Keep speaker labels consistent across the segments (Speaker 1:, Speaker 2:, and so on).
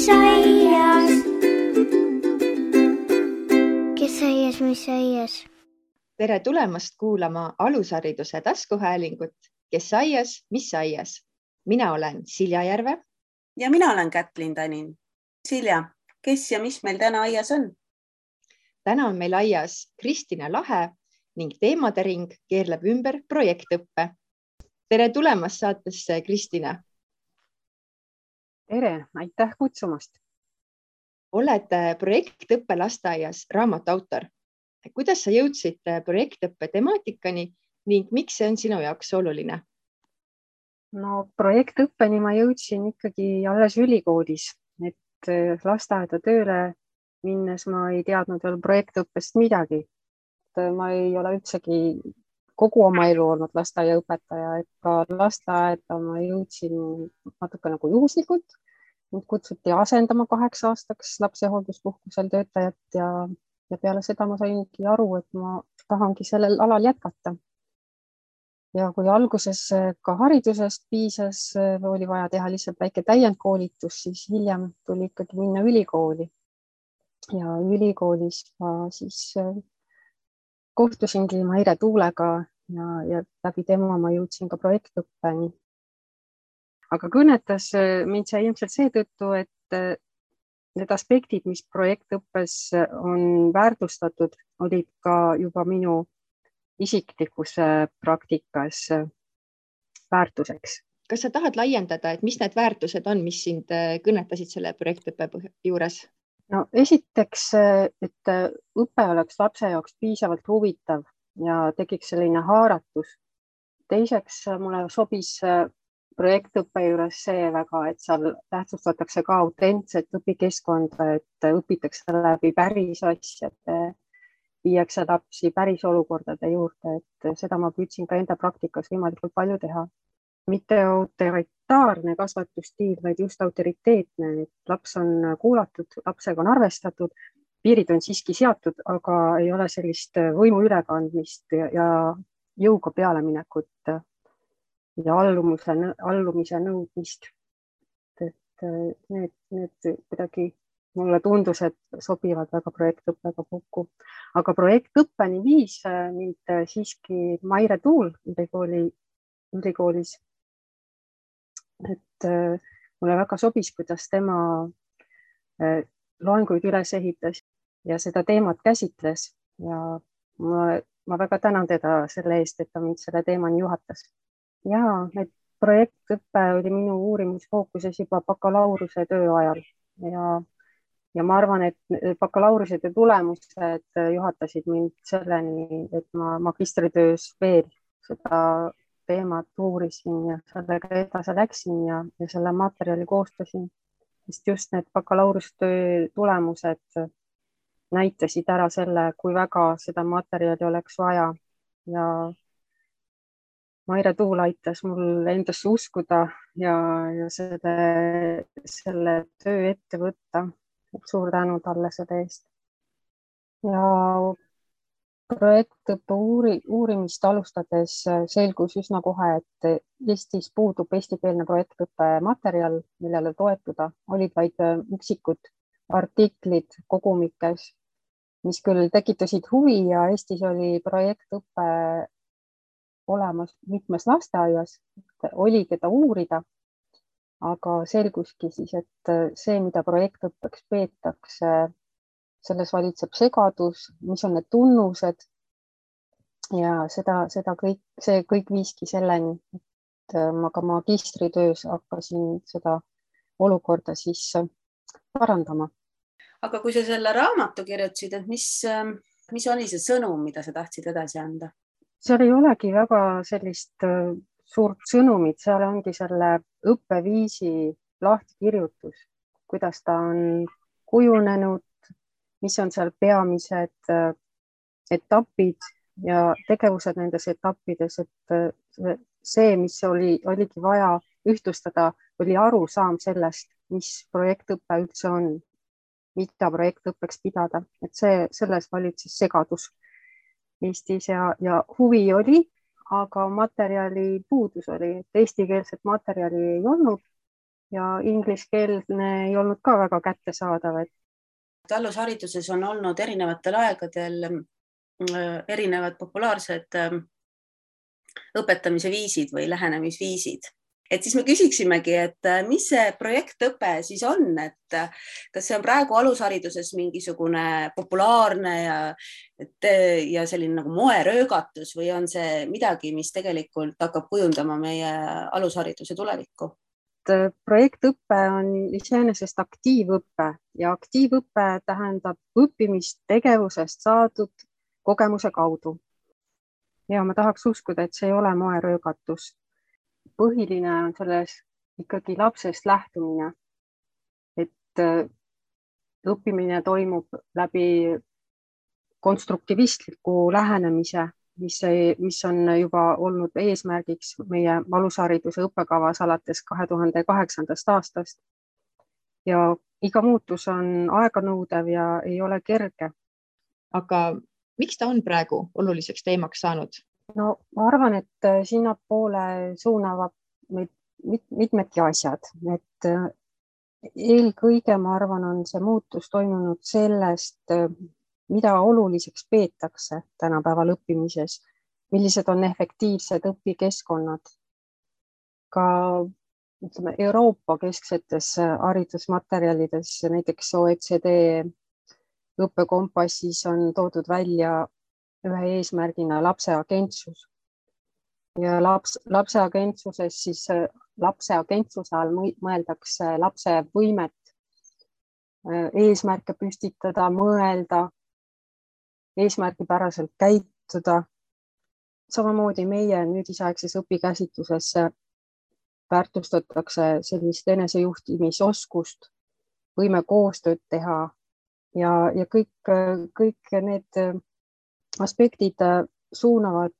Speaker 1: aias? Kes aias, mis aias?
Speaker 2: Tere tulemast kuulama alushariduse taskuhäälingut Kes aias, mis aias. Mina olen Silja Järve.
Speaker 3: Ja mina olen Kätlin Tanin. Silja, kes ja mis meil täna aias on?
Speaker 2: Täna on meil aias Kristina Lahe ning teemade ring keerleb ümber projektõppe. Tere tulemast saatesse, Kristina.
Speaker 4: Tere, aitäh kutsumast.
Speaker 2: Oled projektõppe lasteaias raamatuautor. Kuidas sa jõudsid projektõppe temaatikani ning miks see on sinu jaoks oluline?
Speaker 4: No projektõppeni ma jõudsin ikkagi alles ülikoolis, et lasteaeda tööle minnes ma ei teadnud veel projektõppest midagi. Ma ei ole üldsegi kogu oma elu olnud lasteaiaõpetaja, et ka lasteaeda ma jõudsin natuke nagu juhuslikult. Mind kutsuti asendama 8 aastaks lapsehoolduspuhkusel töötajat ja peale seda ma saingi aru, et ma tahangi sellel alal jätkata. Ja kui alguses ka haridusest piisas, oli vaja teha lihtsalt väike täiendkoolitus, siis hiljem tuli ikkagi minna ülikooli. Ja ülikoolis ma siis kohtusingi Maire Tuulega ja läbi tema ma jõudsin ka projektõppeni. Aga kõnetas mind see ilmselt seetõttu, et need aspektid, mis projektõppes on väärtustatud, olid ka juba minu isiklikus praktikas väärtuseks.
Speaker 2: Kas sa tahad laiendada, et mis need väärtused on, mis sind kõnetasid selle projektõppe juures?
Speaker 4: No esiteks, et õpe oleks lapse jaoks piisavalt huvitav ja tekiks selline haaratus. Teiseks, mulle sobis projektõppe juures see väga, et seal tähtsustatakse ka autentset õpikeskkonda, et õpitakse läbi päris asjade, viiakse lapsi päris olukordade juurde, et seda ma püüdsin ka enda praktikas võimalikult palju teha. Mitte autoritaarne kasvatusstiil, vaid just autoriteetne, et laps on kuulatud, lapsega on arvestatud, piirid on siiski seatud, aga ei ole sellist võimu ülekandmist ja jõuga pealeminekut ja allumise nõudmist. Et need kuidagi mulle tundus, et sobivad väga projektõppega kokku. Aga projektõppeni viis mind siiski Maire Tuul ülikoolis. Et mulle väga sobis, kuidas tema loenguid üles ehitas ja seda teemat käsitles. Ja ma väga tänan teda selle eest, et ta mind selle teemani juhatas. Ja et projektõppe oli minu uurimusfookuses juba bakalaureuse töö ajal ja ma arvan, et bakalaureusetöö tulemused juhatasid mind selleni, et ma magistritöös veel seda teemat uurisin ja sellega edasi läksin ja selle materjali koostasin. Sest just need bakalaureusetöö tulemused näitasid ära selle, kui väga seda materjali oleks vaja ja Maire Tuul aitas mul endasse uskuda ja selle töö ette võtta. Suur tänu talle selle eest. Ja projektõppe uurimist alustades selgus üsna kohe, et Eestis puudub eestikeelne projektõppe materjal, millele toetuda. Olid vaid üksikud artiklid kogumikes, mis küll tekitasid huvi ja Eestis oli projektõppe olemas mitmes lasteaias, oli keda uurida. Aga selguski siis, et see, mida projektõppeks peetakse, selles valitseb segadus, mis on need tunnused ja see kõik viiski selleni, et ma ka magistritöös hakkasin seda olukorda siis parandama.
Speaker 3: Aga kui sa selle raamatu kirjutasid, et mis oli see sõnum, mida sa tahtsid edasi anda?
Speaker 4: Seal ei olegi väga sellist suurt sõnumit, seal ongi selle õppeviisi lahtikirjutus, kuidas ta on kujunenud, mis on seal peamised etapid ja tegevused nendes etappides, et see, mis oligi vaja ühtlustada, oli arusaam sellest, mis projektõppe üldse on, mida projektõppeks pidada, et selles valitses segadus Eestis ja huvi oli, aga materjali puudus oli, et eestikeelset materjali ei olnud ja ingliskeelne ei olnud ka väga kättesaadav.
Speaker 3: Alushariduses on olnud erinevatel aegadel erinevad populaarsed õpetamise viisid või lähenemisviisid. Et siis me küsiksimegi, et mis see projektõpe siis on, et kas see on praegu alushariduses mingisugune populaarne ja selline nagu moeröögatus või on see midagi, mis tegelikult hakkab kujundama meie alushariduse tulevikku?
Speaker 4: Projektõpe on iseenesest aktiivõpe ja aktiivõpe tähendab õppimist tegevusest saadud kogemuse kaudu. Ja ma tahaks uskuda, et see ei ole moeröögatus. Põhiline on selles ikkagi lapsest lähtumine, et õppimine toimub läbi konstruktivistliku lähenemise, mis on juba olnud eesmärgiks meie alushariduse õppekavas alates 2008. aastast. Ja iga muutus on aeganõudev ja ei ole kerge.
Speaker 2: Aga miks ta on praegu oluliseks teemaks saanud?
Speaker 4: No ma arvan, et sinnapoole suunavad meid mitmedki asjad. Et eelkõige, ma arvan, on see muutus toimunud sellest, mida oluliseks peetakse tänapäeval õppimises, millised on efektiivsed õpikeskkonnad. Ka ütleme, Euroopa kesksetes haridusmaterjalides, näiteks OECD õppekompassis on toodud välja ühe eesmärgina lapse agentsus. Ja lapse agentsuses siis lapse agentsuse all mõeldakse lapse võimet eesmärke püstitada, mõelda, eesmärgipäraselt käituda. Samamoodi meie nüüdisaegses õpikäsitluses väärtustatakse sellist enesejuhtimisoskust, võime koostööd teha ja kõik need aspektid suunavad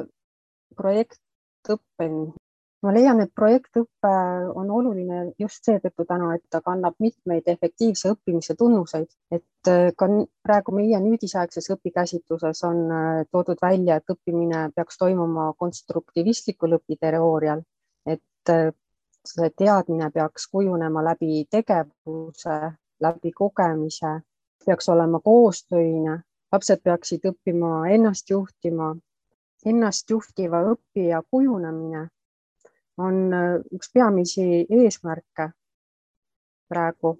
Speaker 4: projektõppeni. Ma leian, et projektõppe on oluline just seetõttu täna, et ta kannab mitmeid efektiivse õppimise tunnuseid, et ka praegu meie nüüdisaegses õpikäsitluses on toodud välja, et õppimine peaks toimuma konstruktivistlikul õpiteoorial, et see teadmine peaks kujunema läbi tegevuse, läbi kogemise, peaks olema koostöine. Lapsed peaksid õppima ennast juhtima. Ennast juhtiva õppija kujunemine on üks peamisi eesmärke praegu.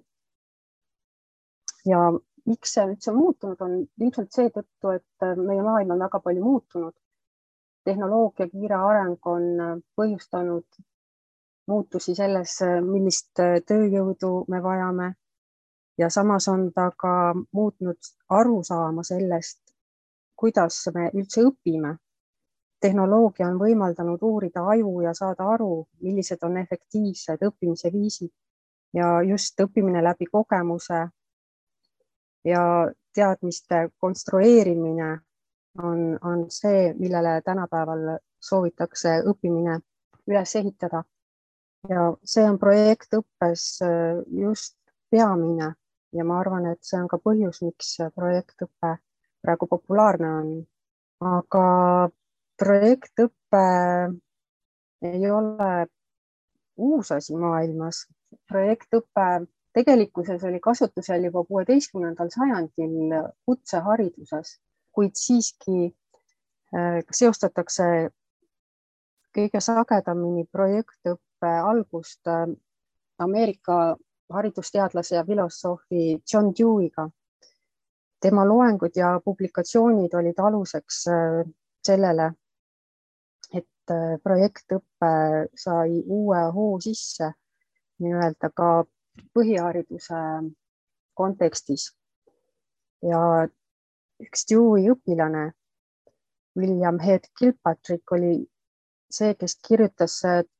Speaker 4: Ja miks see üldse muutunud on? Ilmselt seetõttu, et meie maailm on väga palju muutunud. Tehnoloogia kiire areng on põhjustanud muutusi selles, millist tööjõudu me vajame. Ja samas on ta ka muutnud arusaama sellest, kuidas me üldse õpime. Tehnoloogia on võimaldanud uurida aju ja saada aru, millised on efektiivsed õppimise viisid ja just õppimine läbi kogemuse ja teadmiste konstrueerimine on see, millele tänapäeval soovitakse õppimine üles ehitada. Ja see on projektõppes just peamine. Ja ma arvan, et see on ka põhjus, miks projektõppe praegu populaarne on. Aga projektõppe ei ole uus asi maailmas. Projektõppe tegelikkuses oli kasutusel juba 16. sajandil kutsehariduses, kuid siiski seostatakse kõige sagedamini projektõppe algust Ameerika haridusteadlase ja filosoofi John Dewey'ga. Tema loengud ja publikatsioonid olid aluseks sellele, et projektõppe sai uue hoo sisse nii-öelda ka põhihariduse kontekstis. Ja üks Dewey õpilane, William Head Kilpatrick, oli see, kes kirjutas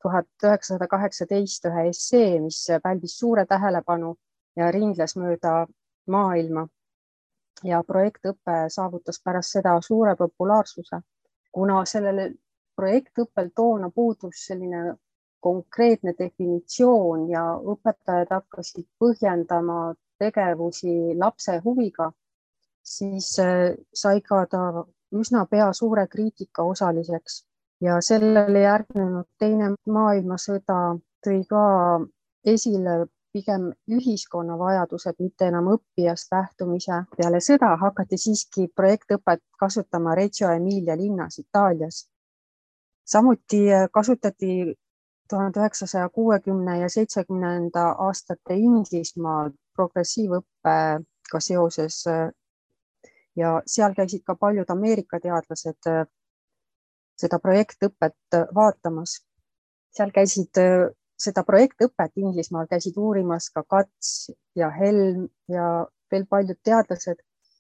Speaker 4: 1918 ühe essee, mis pälvis suure tähelepanu ja ringles mööda maailma. Ja projektõpe saavutas pärast seda suure populaarsuse, kuna sellele projektõppel toona puudus selline konkreetne definitsioon ja õpetajad hakkasid põhjendama tegevusi lapse huviga, siis sai ka ta üsna pea suure kriitika osaliseks. Ja sellele järgnenud teine maailmasõda tõi ka esile pigem ühiskonna vajadused, mitte enam õppijast lähtumise. Peale seda hakati siiski projektõpet kasutama Reggio Emilia linnas Itaalias. Samuti kasutati 1960 ja 70 aastate Inglismaal progressiivõppega seoses ja seal käisid ka paljud Ameerika teadlased seda projektõpet vaatamas. Seal käisid seda projektõpet Inglismaal käisid uurimas ka Kats ja Helm ja veel paljud teadlased.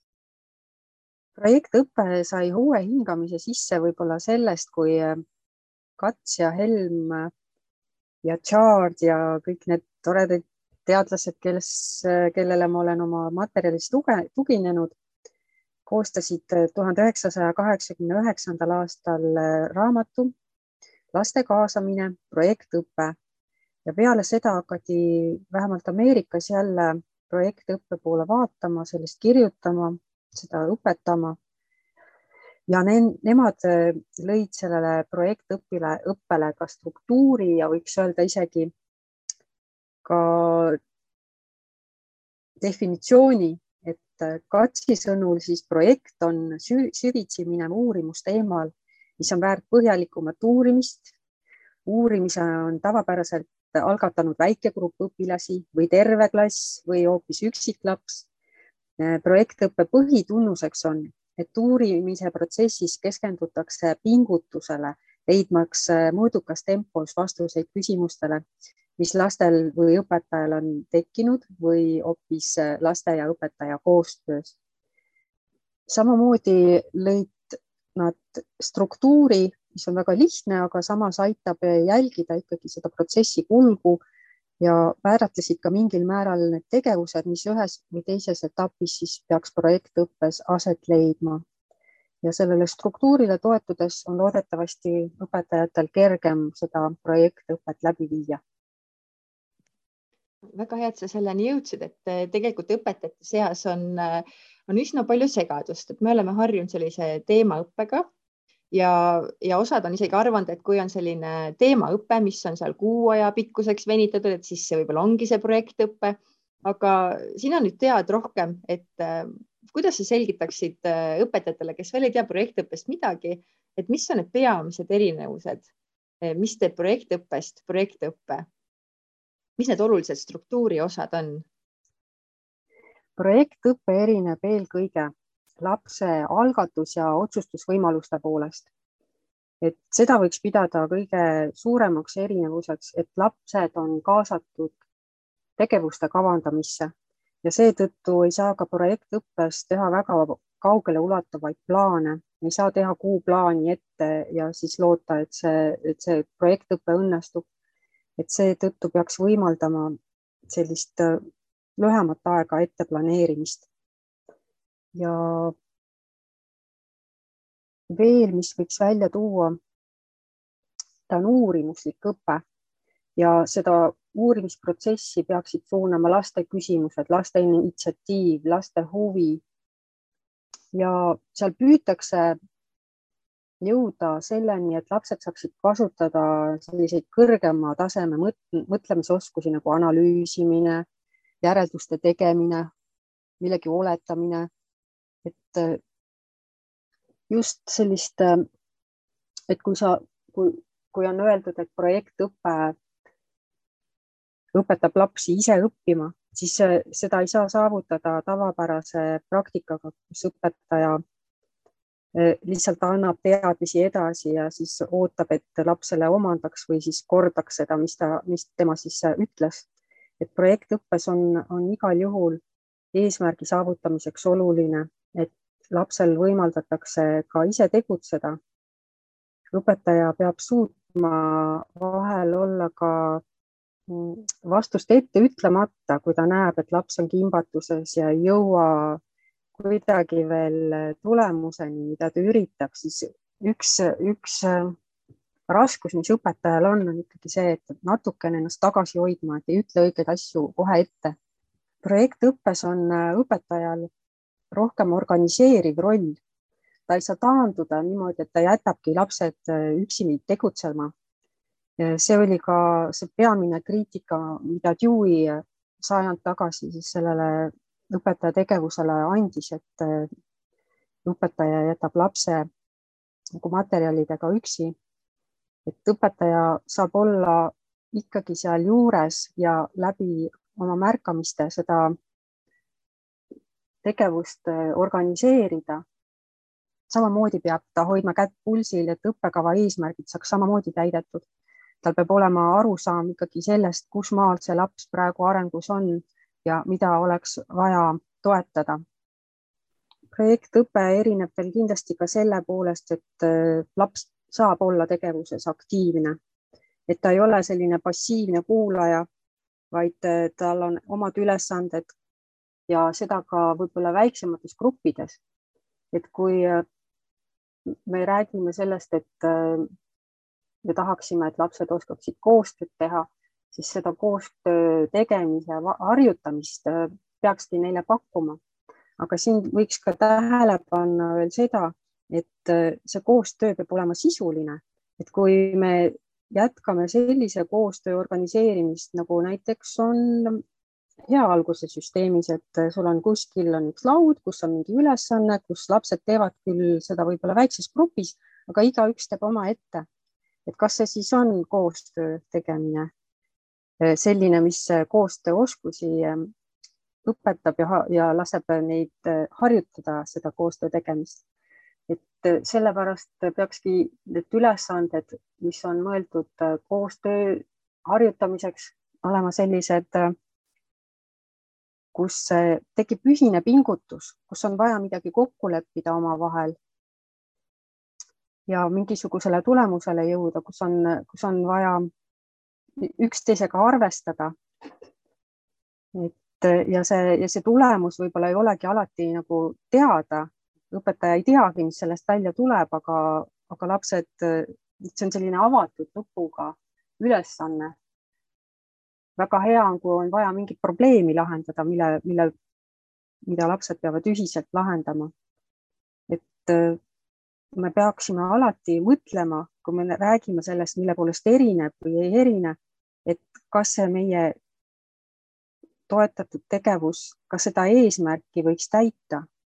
Speaker 4: Projektõpe sai uue hingamise sisse võib-olla sellest, kui Kats ja Helm ja Chard ja kõik need toredad teadlased, kellele ma olen oma materjalis tuginenud, koostasid 1989. aastal raamatu Laste kaasamine, projektõpe ja peale seda hakati vähemalt Ameerikas jälle projektõppe poole vaatama, sellest kirjutama, seda õpetama. Ja nemad lõid sellele projektõppele ka struktuuri ja võiks öelda isegi ka definitsiooni, et Katsi sõnul siis projekt on süvitsi minev uurimus teemal, mis on väärt põhjalikumat uurimist. Uurimise on tavapäraselt algatanud väike grupp õpilasi või terve klass või hoopis üksiklaps. Projektõppe põhitunnuseks on, et uurimise protsessis keskendutakse pingutusele, leidmaks mõõdukas tempos vastuseid küsimustele, mis lastel või õpetajal on tekkinud või hoopis laste ja õpetaja koostöös. Samamoodi lõid nad struktuuri, mis on väga lihtne, aga samas aitab jälgida ikkagi seda protsessi kulgu ja määratlesid ka mingil määral need tegevused, mis ühes või teises etapis siis peaks projektõppes aset leidma. Ja sellele struktuurile toetudes on loodetavasti õpetajatel kergem seda projektõpet läbi viia.
Speaker 2: Väga hea, et sa selleni jõudsid, et tegelikult õpetajate seas on üsna palju segadust, et me oleme harjunud sellise teemaõppega ja osad on isegi arvanud, et kui on selline teemaõpe, mis on seal kuu aja pikkuseks venitatud, et siis see võib-olla ongi see projektõpe. Aga sina nüüd tead rohkem, et kuidas sa selgitaksid õpetajatele, kes veel ei tea projektõppest midagi, et mis on need peamised erinevused, mis teeb projektõppest projektõppe? Mis need olulised struktuuri osad on?
Speaker 4: Projektõppe erineb eelkõige lapse algatus- ja otsustusvõimaluste poolest. Et seda võiks pidada kõige suuremaks erinevuseks, et lapsed on kaasatud tegevuste kavandamisse ja seetõttu ei saa ka projektõppes teha väga kaugele ulatuvaid plaane. Ei saa teha kuuplaani ette ja siis loota, et see projektõppe õnnestub. Et seetõttu peaks võimaldama sellist lühemat aega ette planeerimist. Ja veel, mis võiks välja tuua, ta on uurimuslik õpe ja seda uurimisprotsessi peaksid suunama laste küsimused, laste initsiatiiv, laste huvi. Ja seal püütakse jõuda selleni, et lapsed saaksid kasutada selliseid kõrgema taseme mõtlemisoskusi nagu analüüsimine, järelduste tegemine, millegi oletamine. Et just sellist, et kui on öeldud, et projektõpe õpetab lapsi ise õppima, siis seda ei saa saavutada tavapärase praktikaga, kus õpetaja lihtsalt annab teadmisi edasi ja siis ootab, et lapsele omandaks või siis kordaks seda, mis tema siis ütles. Et projektõppes on igal juhul eesmärgi saavutamiseks oluline, et lapsel võimaldatakse ka ise tegutseda. Õpetaja peab suutma vahel olla ka vastust ette ütlemata, kui ta näeb, et laps on kimbatuses ja ei jõua kuidagi veel tulemuseni, mida ta üritab, siis üks raskus, mis õpetajal on ikkagi see, et natukene ennast tagasi hoidma, et ei ütle õigeid asju kohe ette. Projektõppes on õpetajal rohkem organiseeriv roll. Ta ei saa taanduda niimoodi, et ta jätabki lapsed üksi tegutsema. See oli ka see peamine kriitika, mida Dewey sajand tagasi siis sellele õpetaja tegevusele andis, et õpetaja jätab lapse nagu materjalidega üksi, et õpetaja saab olla ikkagi seal juures ja läbi oma märkamiste seda tegevust organiseerida. Samamoodi peab ta hoidma kätt pulsil, et õppekava eesmärgid saaks samamoodi täidetud. Tal peab olema arusaam ikkagi sellest, kus maal see laps praegu arengus on ja mida oleks vaja toetada. Projektõpe erineb veel kindlasti ka selle poolest, et laps saab olla tegevuses aktiivne, et ta ei ole selline passiivne kuulaja, vaid tal on omad ülesanded ja seda ka võib-olla väiksemates gruppides. Et kui me räägime sellest, et me tahaksime, et lapsed oskaksid koostööd teha, siis seda koostöö tegemise harjutamist peakski neile pakkuma. Aga siin võiks ka tähele panna veel seda, et see koostöö peab olema sisuline. Et kui me jätkame sellise koostöö organiseerimist, nagu näiteks on hea alguse süsteemis, et sul on kuskil on üks laud, kus on mingi ülesanne, kus lapsed teevad küll seda võib-olla väikses grupis, aga igaüks teeb oma ette. Et kas see siis on koostöö tegemine selline, mis koostööoskusi õpetab ja laseb neid harjutada seda koostöö tegemist. Et sellepärast peakski need ülesanded, mis on mõeldud koostöö harjutamiseks, olema sellised, kus tekib ühine pingutus, kus on vaja midagi kokku leppida oma vahel ja mingisugusele tulemusele jõuda, kus on vaja üksteisega arvestada. Ja see tulemus võib-olla ei olegi alati nagu teada. Õpetaja ei teagi, mis sellest välja tuleb, aga lapsed, see on selline avatud lõpuga ülesanne. Väga hea on, kui on vaja mingit probleemi lahendada, mida lapsed peavad ühiselt lahendama. Et me peaksime alati mõtlema, kui me räägime sellest, mille poolest erineb või ei erine, et kas see meie toetatud tegevus, kas seda eesmärki võiks täita.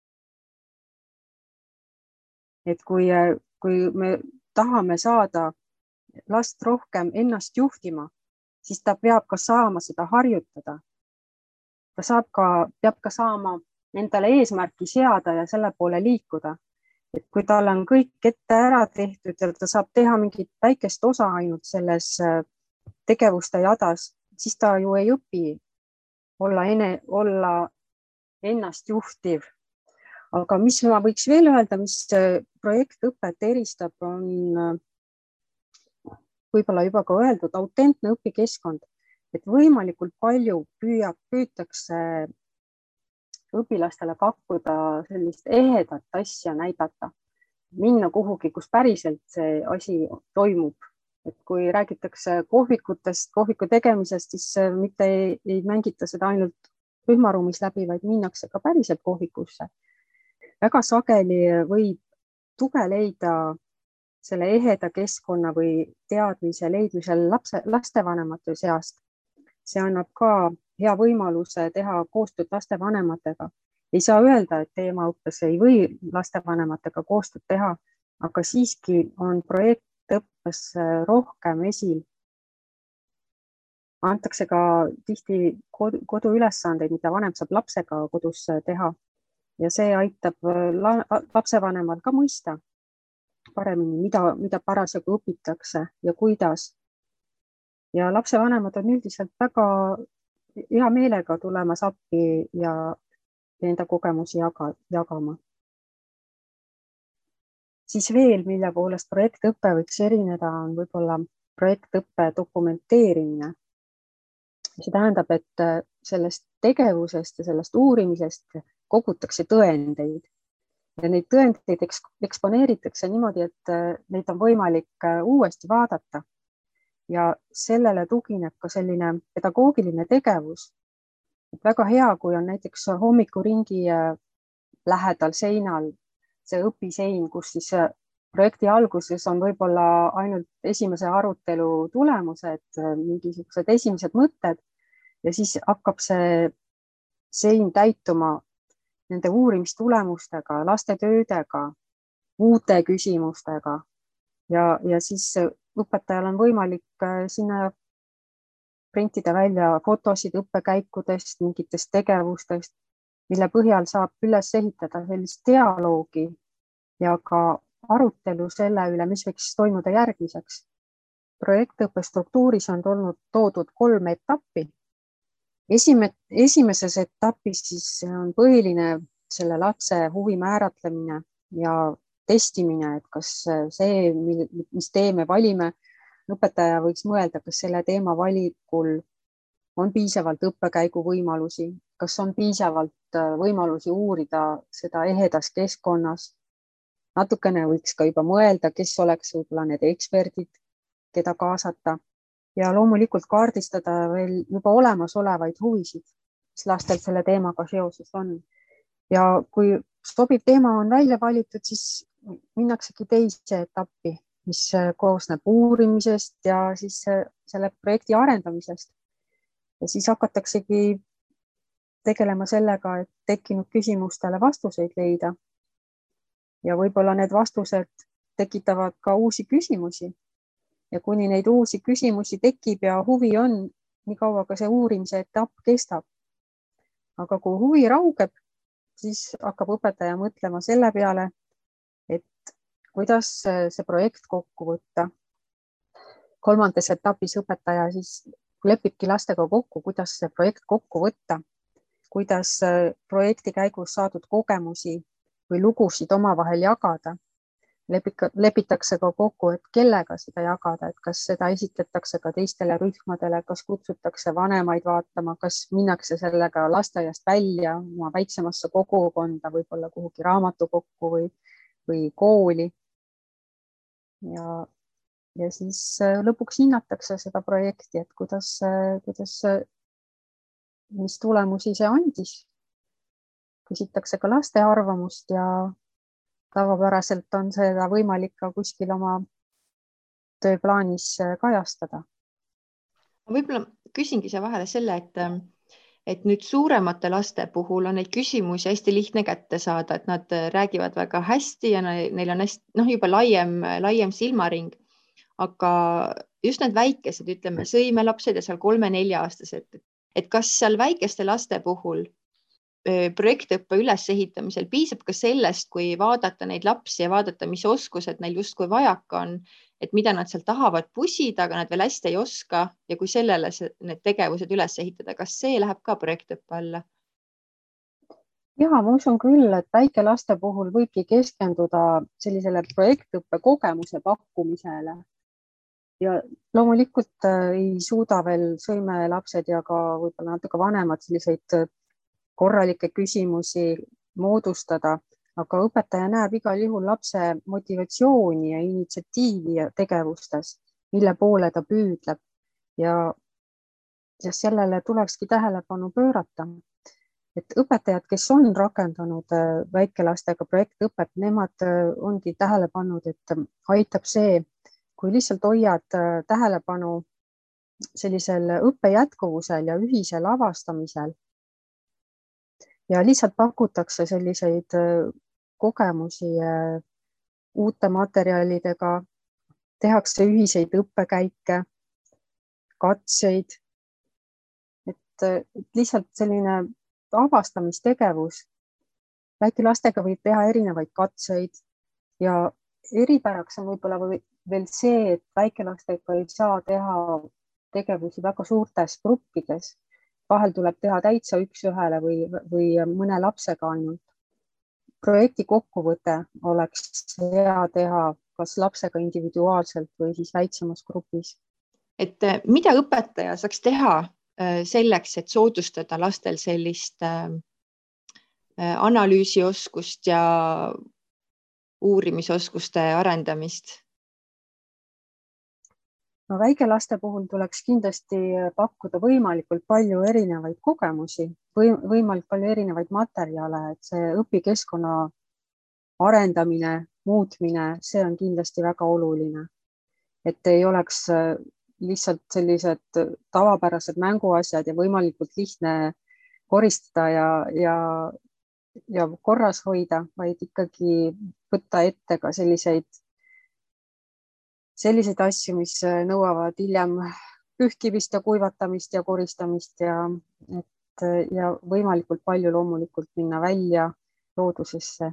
Speaker 4: Et kui me tahame saada last rohkem ennast juhtima, siis ta peab ka saama seda harjutada. Ta peab ka saama endale eesmärki seada ja selle poole liikuda. Et kui tal on kõik ette ära tehtud ja ta saab teha mingit väikest osa ainult selles tegevuste jadas, siis ta ju ei õpi olla ennast juhtiv. Aga mis ma võiks veel öelda, mis projektõpet eristab, on võib-olla juba ka öeldud autentne õpikeskkond, et võimalikult palju püütakse õpilastele pakkuda sellist ehedat asja näidata, minna kuhugi, kus päriselt see asi toimub. Et kui räägitakse kohvikutest, kohviku tegemisest, siis mitte ei mängita seda ainult rühmaruumis läbi, vaid minnakse ka päriselt kohvikusse. Väga sageli võib tuge leida selle eheda keskkonna või teadmise leidmisel lastevanemate seast. See annab ka hea võimaluse teha koostööd lastevanematega. Ei saa öelda, et teemaõppes ei või lastevanematega koostööd teha, aga siiski on projektõppes rohkem esil. Antakse ka tihti koduülesandeid, mida vanem saab lapsega kodus teha. Ja see aitab lapsevanemal ka mõista paremini, mida parasjagu õpitakse ja kuidas. Ja lapsevanemad on üldiselt väga hea meelega tulemas appi ja enda kogemusi jagama. Siis veel, mille poolest projektõppe võiks erineda, on võib-olla projektõppe dokumenteerimine. See tähendab, et sellest tegevusest ja sellest uurimisest kogutakse tõendeid ja neid tõendeid eksponeeritakse niimoodi, et neid on võimalik uuesti vaadata ja sellele tugineb ka selline pedagoogiline tegevus. Väga hea, kui on näiteks hommikuringi lähedal seinal see õpisein, kus siis projekti alguses on võib-olla ainult esimese arutelu tulemused, mingisugused esimesed mõtted ja siis hakkab see sein täituma nende uurimistulemustega, laste töödega, uute küsimustega ja siis õpetajal on võimalik sinna printida välja fotosid õppekäikudest, mingitest tegevustest, mille põhjal saab üles ehitada sellist dialoogi ja ka arutelu selle üle, mis võiks toimuda järgmiseks. Projektõppe struktuuris on toodud 3 etappi. Esimeses etapis siis on põhiline selle lapse huvi määratlemine ja testimine, et kas see, mis tee me valime, õpetaja võiks mõelda, kas selle teema valikul on piisavalt õppekäigu võimalusi, kas on piisavalt võimalusi uurida seda ehedas keskkonnas. Natukene võiks ka juba mõelda, kes oleks võib-olla need eksperdid, keda kaasata ja loomulikult kaardistada veel juba olemasolevaid huvisid, mis lastel selle teemaga seoses on. Ja kui sobiv teema on välja valitud, siis minnaksegi teise etappi, mis koosneb uurimisest ja siis selle projekti arendamisest. Ja siis hakataksegi tegelema sellega, et tekkinud küsimustele vastuseid leida. Ja võib-olla need vastused tekitavad ka uusi küsimusi. Ja kuni neid uusi küsimusi tekib ja huvi on, nii kaua ka see uurimise etapp kestab. Aga kui huvi raugeb, siis hakkab õpetaja mõtlema selle peale, et kuidas see projekt kokku võtta. 3. etapis õpetaja siis lepibki lastega kokku, kuidas see projekt kokku võtta, kuidas projekti käigus saadud kogemusi või lugusid omavahel jagada. Lepitakse ka kokku, et kellega seda jagada, et kas seda esitletakse ka teistele rühmadele, kas kutsutakse vanemaid vaatama, kas minnakse sellega lasteaiast välja oma väiksemasse kogukonda, võib-olla kuhugi raamatukokku või kooli. Ja siis lõpuks hinnatakse seda projekti, et kuidas, mis tulemusi see andis. Küsitakse ka laste arvamust ja tavapäraselt on seda võimalik ka kuskil oma tööplaanis kajastada.
Speaker 2: Võib-olla küsingi siia vahele selle, et nüüd suuremate laste puhul on neid küsimusi hästi lihtne kätte saada, et nad räägivad väga hästi ja neil on hästi, juba laiem silmaring. Aga just need väikesed, ütleme, sõimelapsed ja seal 3-4-aastased, et kas seal väikeste laste puhul projektõppe ülesehitamisel piisab ka sellest, kui vaadata neid lapsi ja vaadata, mis oskused neil justkui vajaka on, et mida nad seal tahavad pusida, aga nad veel hästi ei oska ja kui sellele need tegevused üles ehitada, kas see läheb ka projektõppe alla?
Speaker 4: Ja, ma usun küll, et väikelaste puhul võibki keskenduda sellisele projektõppe kogemuse pakkumisele. Ja loomulikult ei suuda veel sõimelapsed ja ka võib-olla natuke vanemad selliseid korralikke küsimusi moodustada, aga õpetaja näeb igal juhul lapse motivatsiooni ja initsiatiivi ja tegevustes, mille poole ta püüdleb ja sellele tulekski tähelepanu pöörata. Et õpetajad, kes on rakendanud väikelastega projektõpet, nemad ongi tähele pannud, et aitab see, kui lihtsalt hoiad tähelepanu sellisel õppe jätkuvusel ja ühisel avastamisel. Ja lihtsalt pakutakse selliseid kogemusi uute materjalidega, tehakse ühiseid õppekäike, katseid, et lihtsalt selline avastamistegevus. Väikelastega võib teha erinevaid katseid ja eripäraks on võib-olla veel see, et väikelastega ei saa teha tegevusi väga suurtes gruppides. Vahel tuleb teha täitsa üks-ühele või mõne lapsega ainult. Projekti kokkuvõte oleks hea teha kas lapsega individuaalselt või siis väiksemas grupis.
Speaker 2: Et mida õpetaja saaks teha selleks, et soodustada lastel sellist analüüsioskust ja uurimisoskuste arendamist?
Speaker 4: No, väikelaste puhul tuleks kindlasti pakkuda võimalikult palju erinevaid kogemusi, võimalikult palju erinevaid materjale, et see õpikeskkonna arendamine muutmine, see on kindlasti väga oluline, et ei oleks lihtsalt sellised tavapärased mänguasjad ja võimalikult lihtne koristada ja korras hoida, vaid ikkagi võtta ette ka selliseid asju, mis nõuavad hiljem pühkimist ja kuivatamist ja koristamist ja võimalikult palju loomulikult minna välja loodusesse.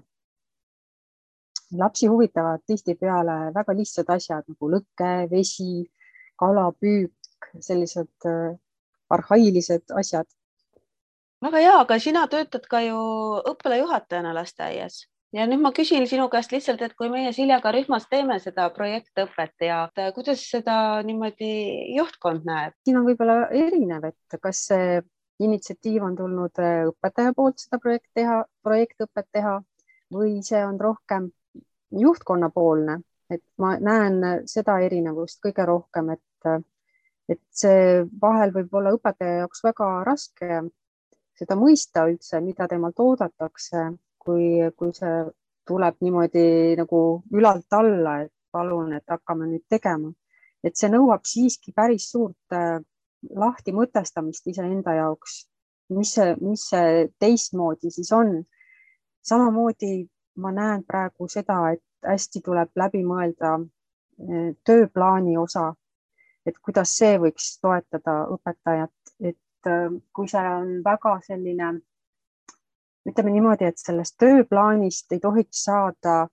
Speaker 4: Lapsi huvitavad tihtipeale väga lihtsad asjad nagu lõkke, vesi, kalapüük, sellised arhailised asjad.
Speaker 3: Väga hea, aga sina töötad ka ju õppealajuhatajana lasteaias. Ja nüüd ma küsin sinu käest lihtsalt, et kui meie Siljaga rühmas teeme seda projektõpet ja kuidas seda niimoodi juhtkond näeb?
Speaker 4: Siin on võib-olla erinev, et kas see initsiatiiv on tulnud õpetaja poolt seda projektõpet teha või see on rohkem juhtkonna poolne, et ma näen seda erinevust kõige rohkem, et see vahel võib olla õpetaja jaoks väga raske seda mõista üldse, mida temalt oodatakse, kui see tuleb niimoodi nagu ülalt alla, et palun, et hakkame nüüd tegema. Et see nõuab siiski päris suurt lahti mõtestamist iseenda jaoks, mis see teistmoodi siis on. Samamoodi ma näen praegu seda, et hästi tuleb läbi mõelda tööplaani osa, et kuidas see võiks toetada õpetajat, et kui see on väga selline, ütleme niimoodi, et sellest tööplaanist ei tohiks saada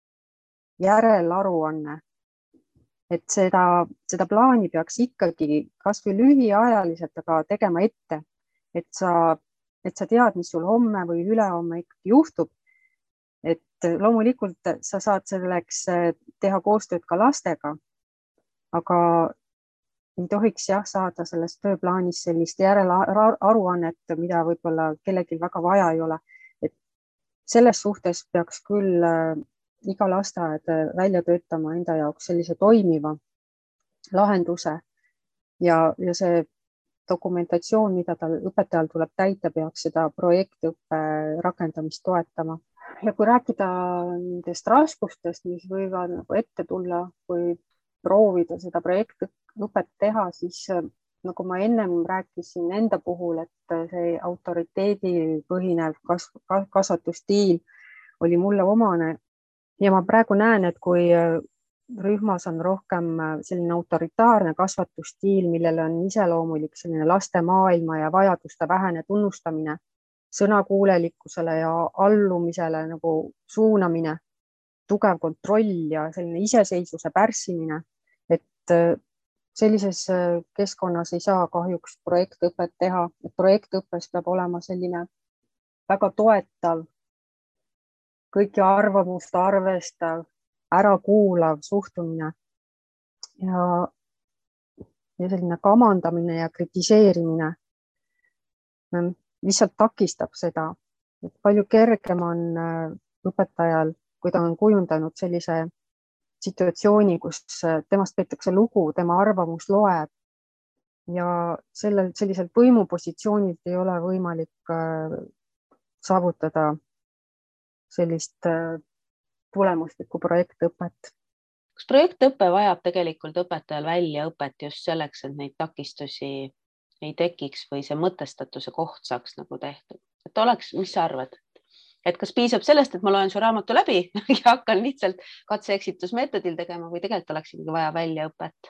Speaker 4: järelaruanne, et seda plaani peaks ikkagi kas või lühiajaliselt, aga tegema ette, et sa tead, mis sul homme või ülehomme ikkagi juhtub. Et loomulikult sa saad selleks teha koostööd ka lastega, aga ei tohiks saada sellest tööplaanist sellist järelaruannet, mida võib-olla kellelgi väga vaja ei ole. Et selles suhtes peaks küll iga lasteaed välja töötama enda jaoks sellise toimiva lahenduse ja see dokumentatsioon, mida õpetajal tuleb täita, peaks seda projektõppe rakendamist toetama. Ja kui rääkida nendest raskustest, mis võivad nagu ette tulla, kui proovida seda projektõpet teha, siis nagu ma ennem rääkisin enda puhul, et see autoriteedil põhinev kasvatusstiil oli mulle omane. Ja ma praegu näen, et kui rühmas on rohkem selline autoritaarne kasvatusstiil, millele on iseloomulik selline laste maailma ja vajaduste vähene tunnustamine, sõnakuulelikkusele ja allumisele nagu suunamine, tugev kontroll ja selline iseseisvuse pärssimine, et sellises keskkonnas ei saa kahjuks projektõpet teha. Projektõppes peab olema selline väga toetav, kõiki arvamust arvestav, ärakuulav suhtumine ja selline kamandamine ja kritiseerimine lihtsalt takistab seda, et palju kergem on õpetajal, kui ta on kujundanud sellise situatsiooni, kus temast peetakse lugu, tema arvamus loeb ja selliselt võimupositsioonilt ei ole võimalik saavutada sellist tulemuslikku projektõpet.
Speaker 3: Kas projektõpe vajab tegelikult õpetajal väljaõpet just selleks, et neid takistusi ei tekiks või see mõtestatuse koht saaks nagu tehtud? Et oleks, mis sa arvad? Et kas piisab sellest, et ma loen su raamatu läbi ja hakkan lihtsalt katse-eksitusmeetodil tegema või tegelikult oleks ikkagi vaja väljaõpet?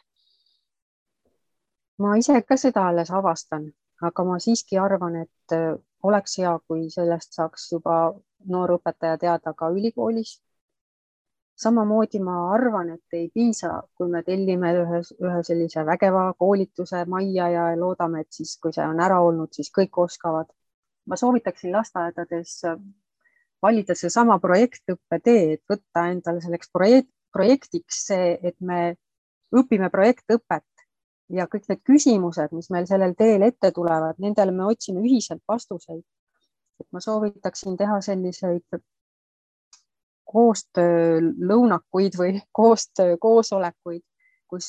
Speaker 4: Ma ise ka seda alles avastan, aga ma siiski arvan, et oleks hea, kui sellest saaks juba noor õpetaja teada ka ülikoolis. Samamoodi ma arvan, et ei piisa, kui me tellime ühe sellise vägeva koolituse majja ja loodame, et siis, kui see on ära olnud, siis kõik oskavad. Ma soovitaksin lasteaedades valida see sama projektõppe tee, et võtta endale selleks projektiks see, et me õpime projektõpet ja kõik need küsimused, mis meil sellel teel ette tulevad, nendele me otsime ühiselt vastuseid. Et ma soovitaksin teha selliseid koostöölõunakuid või koostöökoosolekuid, kus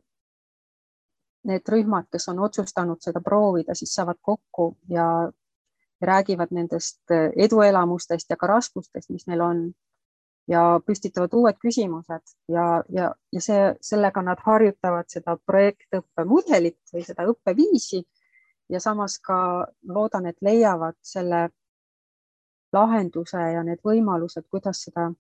Speaker 4: need rühmad, kes on otsustanud seda proovida, siis saavad kokku ja räägivad nendest eduelamustest ja ka raskustest, mis neil on. ja püstitavad uued küsimused ja sellega nad harjutavad seda projektõppe mudelit või seda õppeviisi ja samas ka loodan, et leiavad selle lahenduse ja need võimalused, kuidas seda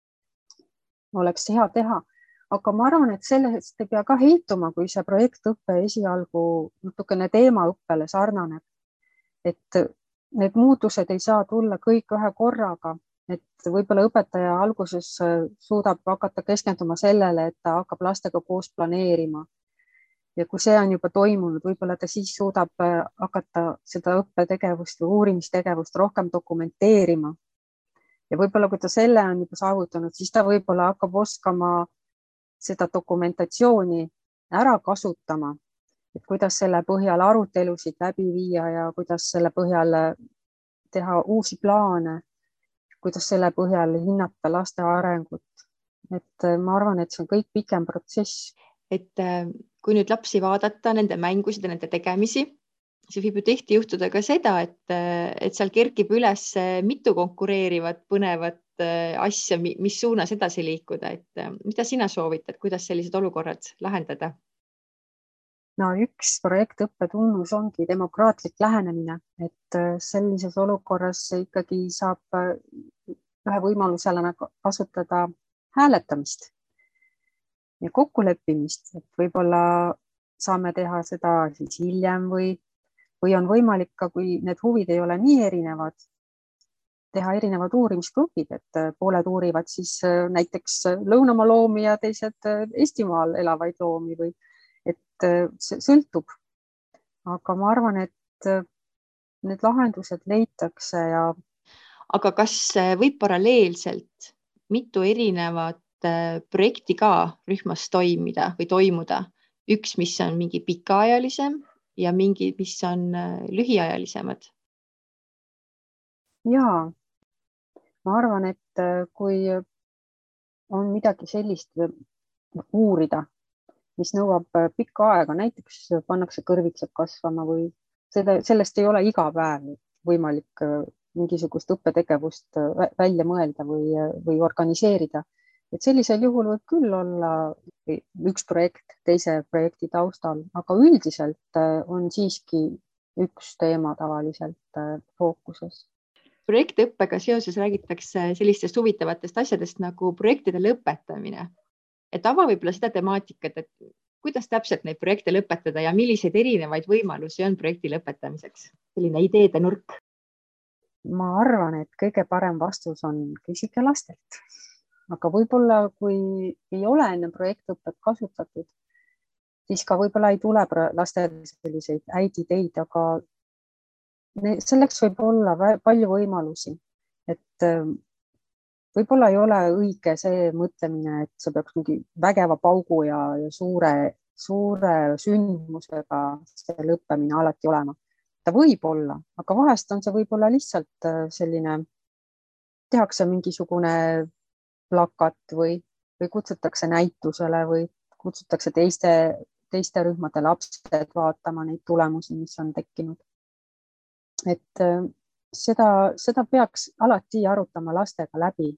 Speaker 4: oleks hea teha. Aga ma arvan, et sellest ei pea ka heituma, kui see projektõpe esialgu natukene teemaõppele sarnaneb. Et need muutused ei saa tulla kõik ühe korraga, et võib-olla õpetaja alguses suudab hakata keskenduma sellele, et ta hakkab lastega koos planeerima. Ja kui see on juba toimunud, võib-olla ta siis suudab hakata seda õppetegevust või uurimistegevust rohkem dokumenteerima. Ja võib-olla kui ta selle on juba saavutanud, siis ta võib-olla hakkab oskama seda dokumentatsiooni ära kasutama, et kuidas selle põhjal arutelusid läbi viia ja kuidas selle põhjal teha uusi plaane, kuidas selle põhjal hinnata laste arengut. Et ma arvan, et see on kõik pikem protsess.
Speaker 2: Et kui nüüd lapsi vaadata, nende mängusid ja nende tegemisi, siis võib ju tihti juhtuda ka seda, et seal kerkib üles mitu konkureerivat, põnevat asja, mis suunas edasi liikuda. Et mida sina soovitad, kuidas sellised olukorrad lahendada?
Speaker 4: No üks projektõppe tunnus ongi demokraatlik lähenemine, et sellises olukorras ikkagi saab ühe võimalusena kasutada hääletamist ja kokkuleppimist, et võib-olla saame teha seda siis hiljem või on võimalik ka, kui need huvid ei ole nii erinevad, teha erinevad uurimisgrupid, et pooled uurivad siis näiteks Lõunamaa loomi ja teised Eestimaal elavaid loomi või et see sõltub. Aga ma arvan, et need lahendused leitakse ja.
Speaker 2: Aga kas võib paralleelselt mitu erinevat projekti ka rühmas toimida või toimuda? Üks, mis on mingi pikaajalisem ja mingi, mis on lühiajalisemad?
Speaker 4: Jaa, ma arvan, et kui on midagi sellist uurida, mis nõuab pikka aega, näiteks pannakse kõrvitsad kasvama või sellest ei ole iga päev võimalik mingisugust õppetegevust välja mõelda või organiseerida. Et sellisel juhul võib küll olla üks projekt teise projekti taustal, aga üldiselt on siiski üks teema tavaliselt fookuses.
Speaker 2: Projektõppega seoses räägitakse sellistest huvitavatest asjadest nagu projektide lõpetamine. Et ava võib-olla seda temaatikat, et kuidas täpselt neid projekte lõpetada ja milliseid erinevaid võimalusi on projekti lõpetamiseks? Selline ideede nurk.
Speaker 4: Ma arvan, et kõige parem vastus on küsige lastelt. Aga võib-olla, kui ei ole enne projektõpet kasutatud, siis ka võib-olla ei tule lastel selliseid häid ideid, aga selleks võib olla palju võimalusi. Et võib-olla ei ole õige see mõtlemine, et see peaks mingi vägeva paugu ja suure sündmusega see lõppemine alati olema. Ta võib olla, aga vahest on see võib-olla lihtsalt selline, tehakse mingisugune plakat või kutsutakse näitusele või kutsutakse teiste rühmade lapsed vaatama neid tulemusi, mis on tekkinud. Et seda peaks alati arutama lastega läbi.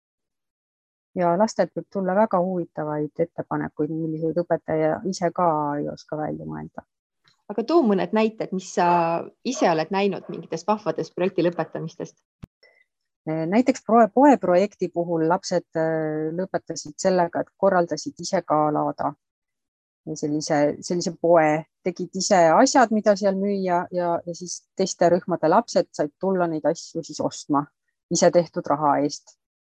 Speaker 4: Ja lastelt võib tulla väga huvitavaid ettepanekuid, milliseid õpetaja ise ka ei oska välja mõelda.
Speaker 2: Aga too mõned näited, mis sa ise oled näinud mingitest vahvadest projekti lõpetamistest?
Speaker 4: Näiteks poeprojekti puhul lapsed lõpetasid sellega, et korraldasid ise gaalada. Sellise poe, tegid ise asjad, mida seal müüa ja siis teiste rühmade lapsed said tulla neid asju siis ostma ise tehtud raha eest.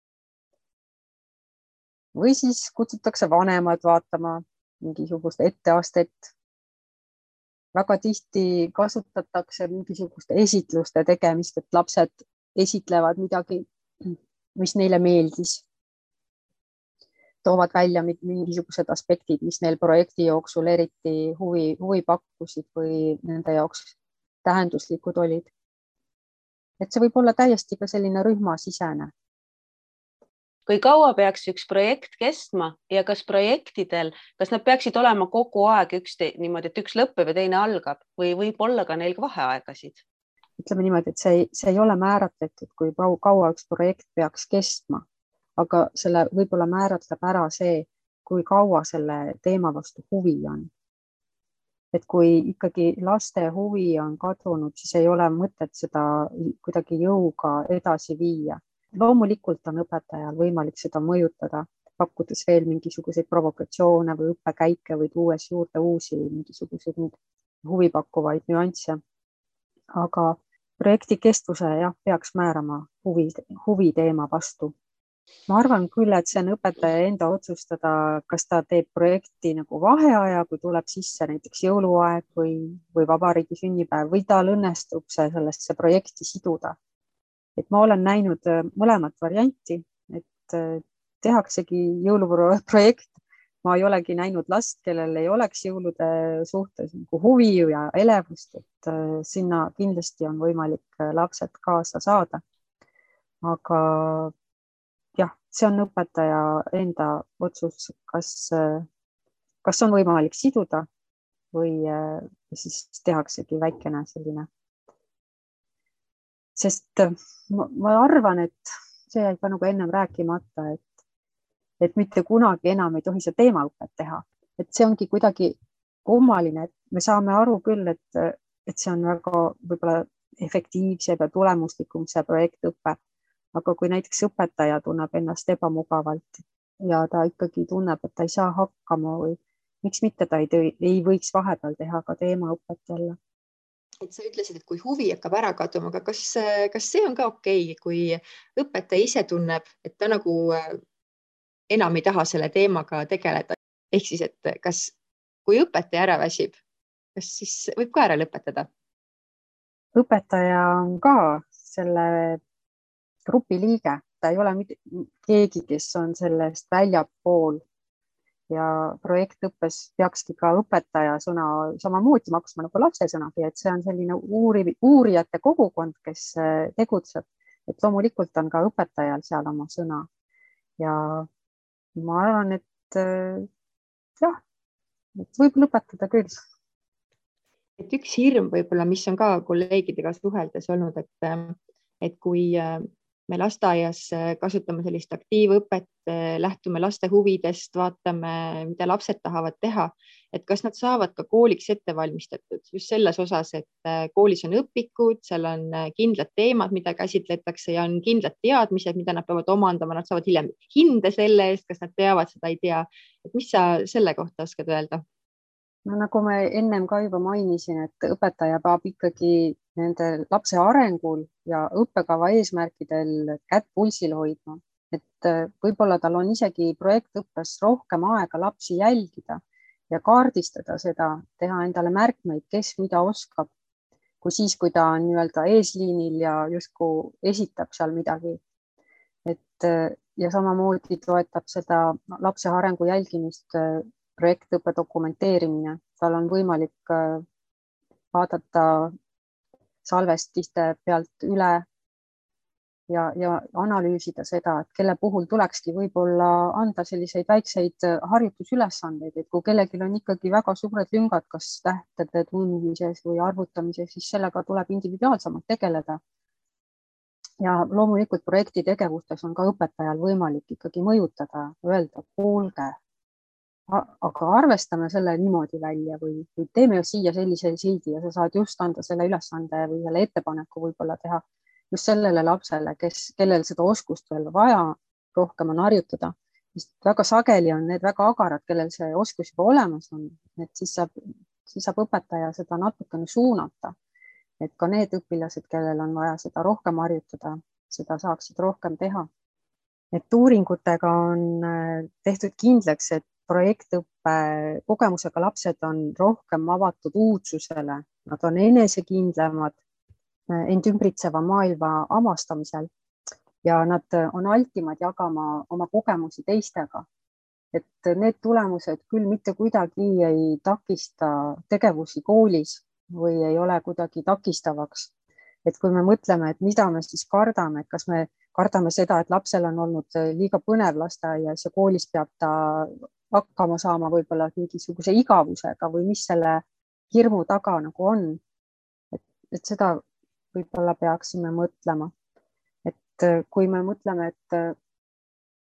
Speaker 4: Või siis kutsutakse vanemad vaatama mingisugust etteastet. Väga tihti kasutatakse mingisuguste esitluste tegemist, et lapsed esitlevad midagi, mis neile meeldis. Toovad välja mingisugused aspektid, mis neil projekti jooksul eriti huvi pakkusid või nende jaoks tähenduslikud olid. Et see võib olla täiesti ka selline rühmasisene.
Speaker 3: Kui kaua peaks üks projekt kestma ja kas projektidel, kas nad peaksid olema kogu aeg niimoodi, et üks lõpeb ja teine algab või võib olla ka neil vaheaegasid?
Speaker 4: Ütleme niimoodi, et see ei ole määratletud, kui kaua üks projekt peaks kestma. aga selle võib-olla määratleb ära see, kui kaua selle teema vastu huvi on. Et kui ikkagi laste huvi on kadunud, siis ei ole mõtet seda kuidagi jõuga edasi viia. Loomulikult on õpetajal võimalik seda mõjutada, pakkudes veel mingisuguseid provokatsioone või õppekäike või tuues juurde uusi mingisuguseid huvipakkuvaid nüansse. Aga projekti kestvuse peaks määrama huvi teema vastu. Ma arvan küll, et see on õpetaja enda otsustada, kas ta teeb projekti nagu vaheaja, kui tuleb sisse näiteks jõuluaeg või vabariigi sünnipäev või tal õnnestub sellesse projekti siduda. Et ma olen näinud mõlemat varianti, et tehaksegi jõuluvuru projekt. Ma ei olegi näinud last, kellel ei oleks jõulude suhtes nagu huvi ja elevust, et sinna kindlasti on võimalik lapsed kaasa saada. Aga jah, see on õpetaja enda otsus, kas on võimalik siduda või siis tehaksegi väikene selline. Sest ma arvan, et see jäi ka nagu ennem rääkimata, et mitte kunagi enam ei tohi see teemaõpet teha. Et see ongi kuidagi kummaline, et me saame aru küll, et see on väga võib-olla efektiivsem ja tulemuslikum see projektõpe. Aga kui näiteks õpetaja tunneb ennast ebamugavalt ja ta ikkagi tunneb, et ta ei saa hakkama või miks mitte ta ei võiks vahepeal teha ka teemaõpet jälle.
Speaker 2: Et sa ütlesid, et kui huvi hakkab ära kaduma, aga kas see on ka okei, kui õpetaja ise tunneb, et ta nagu enam ei taha selle teemaga tegeleda? Ehk siis, et kui õpetaja ära väsib, kas siis võib ka ära lõpetada?
Speaker 4: Õpetaja on ka selle grupi liige, ta ei ole keegi, kes on sellest väljapool ja projektõppes peakski ka õpetaja sõna samamoodi maksma nagu lapse sõnagi, et see on selline uurijate kogukond, kes tegutseb, et loomulikult on ka õpetajal seal oma sõna ja ma arvan, et võib lõpetada küll.
Speaker 2: Et üks hirm võib-olla, mis on ka kolleegidega suheldes olnud, et kui me lasteaias kasutame sellist aktiivõpet, lähtume laste huvidest, vaatame, mida lapsed tahavad teha, et kas nad saavad ka kooliks ette valmistatud just selles osas, et koolis on õpikud, seal on kindlad teemad, mida käsitletakse ja on kindlad teadmised, mida nad peavad omandama, nad saavad hiljem hinde selle eest, kas nad teavad, seda ei tea. Et mis sa selle kohta oskad öelda?
Speaker 4: No, nagu ma ennem ka juba mainisin, et õpetaja peab ikkagi nende lapse arengul ja õppekava eesmärkidel kätt pulsil hoidma. Et võib-olla tal on isegi projektõppes rohkem aega lapsi jälgida ja kaardistada seda, teha endale märkmeid, kes mida oskab, kui siis, kui ta on nii-öelda eesliinil ja justkui esitab seal midagi. Ja samamoodi toetab seda lapse arengu jälgimist projektõppe dokumenteerimine. Tal on võimalik vaadata salvestiste pealt üle ja analüüsida seda, et kelle puhul tulekski võib-olla anda selliseid väikseid harjutusülesandeid, et kui kellelgi on ikkagi väga suured lüngad, kas tähtede tundmises või arvutamises, siis sellega tuleb individuaalsemalt tegeleda. Ja loomulikult projekti tegevustes on ka õpetajal võimalik ikkagi mõjutada, öelda, kuulge, aga arvestame selle niimoodi välja või teeme siia sellise sildi ja sa saad just anda selle ülesande või selle ettepaneku võib-olla teha just sellele lapsele, kellel seda oskust veel vaja rohkem on harjutada. Väga sageli on need väga agarad, kellel see oskus juba olemas on, et siis saab õpetaja seda natukene suunata, et ka need õpilased, kellel on vaja seda rohkem harjutada, seda saaksid rohkem teha. Et uuringutega on tehtud kindlaks, et projektõppe kogemusega lapsed on rohkem avatud uudsusele, nad on enesekindlamad end ümbritseva maailma avastamisel ja nad on altimad jagama oma kogemusi teistega. Et need tulemused küll mitte kuidagi ei takista tegevusi koolis või ei ole kuidagi takistavaks. Et kui me mõtleme, et mida me siis kardame, et kas me kardame seda, et lapsel on olnud liiga põnev lasteaias ja koolis peab ta hakkama saama võib-olla mingisuguse igavusega või mis selle hirmu taga nagu on. Et seda võib-olla peaksime mõtlema. Et kui me mõtleme, et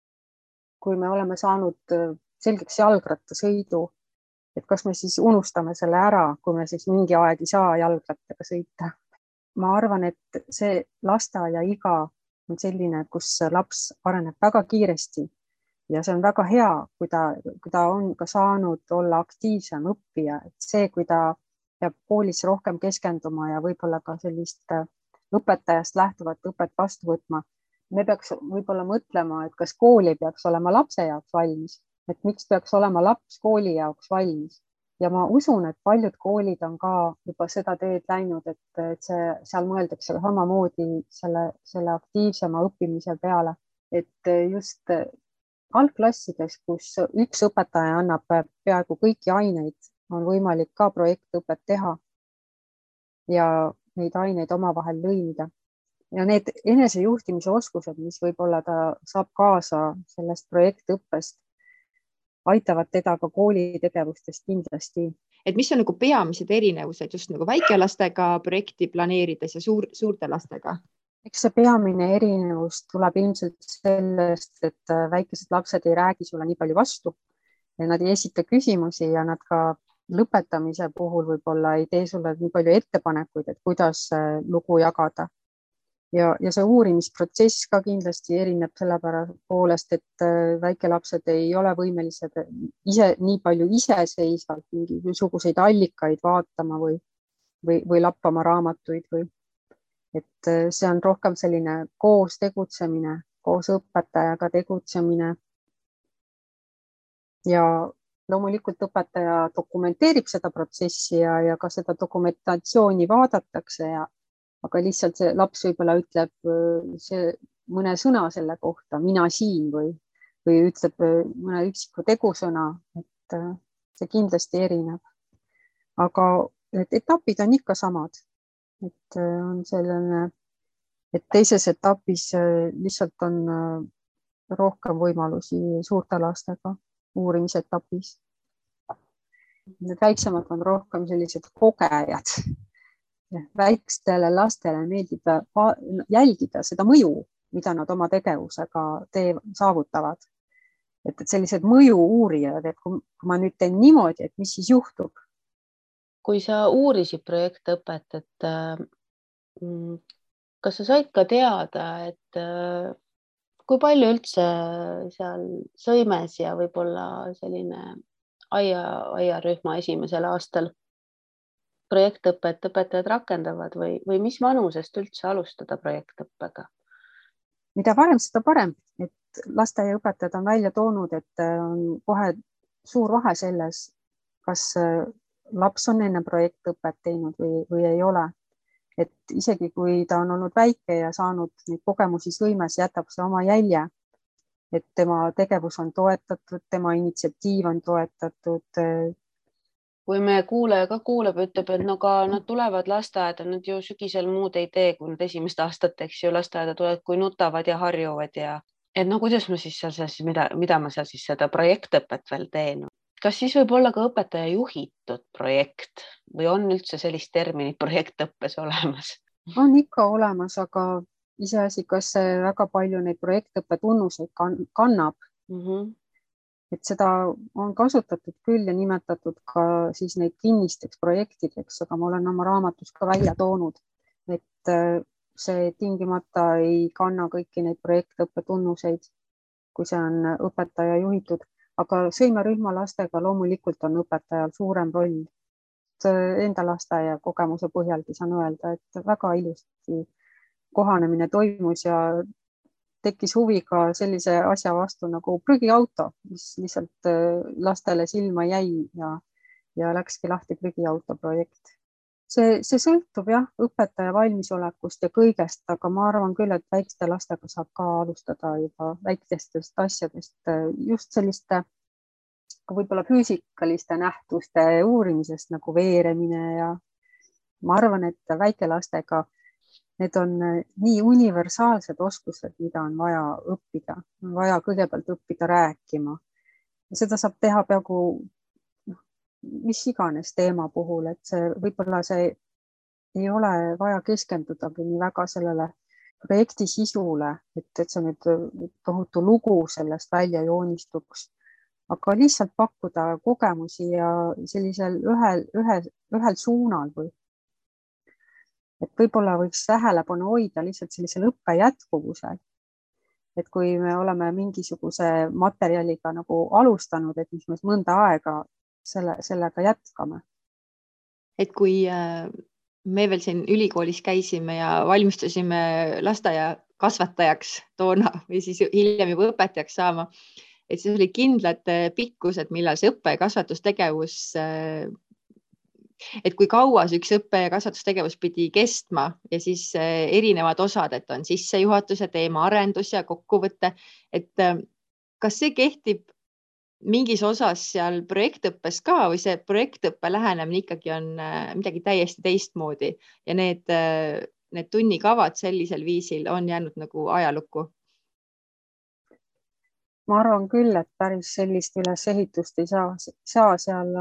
Speaker 4: kui me oleme saanud selgeks jalgrattasõidu, et kas me siis unustame selle ära, kui me siis mingi aeg ei saa jalgrattaga sõita. Ma arvan, et see lasteaiaiga on selline, kus laps areneb väga kiiresti ja see on väga hea, kui ta on ka saanud olla aktiivsem õppija, et see, kui ta peab koolis rohkem keskenduma ja võib-olla ka sellist õpetajast lähtuvat õpet vastu võtma. Me peaks võib-olla mõtlema, et kas kooli peaks olema lapse jaoks valmis, et miks peaks olema laps kooli jaoks valmis. Ja ma usun, et paljud koolid on ka juba seda teed läinud, et seal mõeldakse samamoodi selle aktiivsema õppimise peale, et just algklassides, kus üks õpetaja annab peaaegu kõiki aineid, on võimalik ka projektõpet teha ja neid aineid omavahel lõimida. Ja need enesejuhtimise oskused, mis võib-olla ta saab kaasa sellest projektõppest, aitavad teda ka koolitegevustest kindlasti.
Speaker 2: Et mis on nagu peamised erinevused just nagu väikelastega projekti planeerides ja suurte lastega?
Speaker 4: Eks see peamine erinevus tuleb ilmselt sellest, et väikesed lapsed ei räägi sulle nii palju vastu ja nad ei esita küsimusi ja nad ka lõpetamise puhul võib-olla ei tee sulle nii palju ettepanekuid, et kuidas lugu jagada. Ja see uurimisprotsess ka kindlasti erineb selle poolest, et väikelapsed ei ole võimelised ise nii palju iseseisvalt mingisuguseid allikaid vaatama või lappama raamatuid et see on rohkem selline koos tegutsemine, koos õpetajaga tegutsemine. Ja loomulikult õpetaja dokumenteerib seda protsessi ja ka seda dokumentatsiooni vaadatakse, aga lihtsalt see laps võib-olla ütleb mõne sõna selle kohta, mina siin või ütleb mõne üksiku tegusõna, et see kindlasti erineb. Aga etapid on ikka samad. Et on selline, et teises etapis lihtsalt on rohkem võimalusi suurte lastega uurimisetapis. Need väiksemad on rohkem sellised kogejad. Väikestele lastele meeldib jälgida seda mõju, mida nad oma tegevusega saavutavad. Et sellised mõju uurijad, et kui ma nüüd teen niimoodi, et mis siis juhtub.
Speaker 5: Kui sa uurisid projektõpet, et kas sa said ka teada, et kui palju üldse seal Sõimes ja võib-olla selline aiarühma esimesel aastal projektõpet õpetajad rakendavad või mis vanusest üldse alustada projektõppega?
Speaker 4: Mida varem, seda parem, et lasteaiaõpetajad on välja toonud, et on kohe suur vahe selles, kas laps on enne projektõpet teinud või ei ole. Et isegi kui ta on olnud väike ja saanud neid kogemusi Sõimes, jätab see oma jälje, et tema tegevus on toetatud, tema initsiatiiv on toetatud.
Speaker 5: Kui me kuulaja ka kuuleb, ütleb, et no ka nad tulevad lasteaeda, nad ju sügisel muud ei tee, kui nad esimest aastat, eks ju, lasteaeda tulevad, kui nutavad ja harjuvad ja et no kuidas ma siis seal mida ma seal siis seda projektõpet veel teen? Kas siis võib olla ka õpetaja juhitud projekt või on üldse sellist terminit projektõppes olemas?
Speaker 4: On ikka olemas, aga iseasi, kas see väga palju neid projektõppe tunnuseid kannab. Et seda on kasutatud küll ja nimetatud ka siis neid kinnisteks projektideks, aga ma olen oma raamatus ka välja toonud, et see tingimata ei kanna kõiki neid projektõppe tunnuseid, kui see on õpetaja juhitud. Aga Sõime rühma lastega loomulikult on õpetajal suurem roll. Enda lasteaia kogemuse põhjalgi saan öelda, et väga ilusti kohanemine toimus ja tekkis huvi ka sellise asja vastu nagu prügiauto, mis lihtsalt lastele silma jäi ja läkski lahti prügiauto projekt. See sõltub jah õpetaja valmisolekust ja kõigest, aga ma arvan küll, et väikeste lastega saab ka alustada juba väikestest asjadest, just selliste võib-olla füüsikaliste nähtuste uurimisest nagu veeremine ja ma arvan, et väikelastega need on nii universaalsed oskused, mida on vaja õppida. On vaja kõigepealt õppida rääkima. Seda saab teha peaaegu mis iganes teema puhul, et see võib-olla see ei ole vaja keskendudagi nii väga sellele projekti sisule, et see nüüd tohutu lugu sellest välja joonistuks, aga lihtsalt pakkuda kogemusi ja sellisel ühel suunal või. Et võib-olla võiks tähelepanu hoida lihtsalt sellisel õppe jätkuvusel. Et kui me oleme mingisuguse materjaliga nagu alustanud, et mis me mõnda aega sellega jätkame.
Speaker 2: Et kui me veel siin ülikoolis käisime ja valmistusime lasteaia kasvatajaks toona või siis hiljem juba õpetajaks saama, et siis oli kindlad pikkused, millal see õppe- ja kasvatustegevus, et kui kaua see üks õppe- ja kasvatustegevus pidi kestma ja siis erinevad osad, et on sissejuhatuse, teema arendus ja kokkuvõte, et kas see kehtib mingis osas seal projektõppes ka või see projektõppe lähenemine ikkagi on midagi täiesti teistmoodi ja need tunnikavad sellisel viisil on jäänud nagu ajalukku?
Speaker 4: Ma arvan küll, et päris sellist ülesehitust ei saa seal